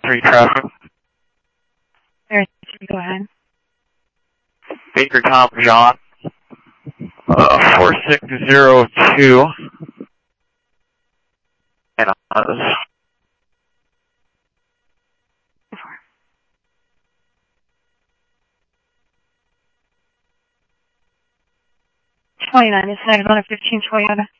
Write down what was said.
3 traffic. Area 3, go ahead. Baker Tom John. 4602. And 29, this is Arizona 15 Toyota.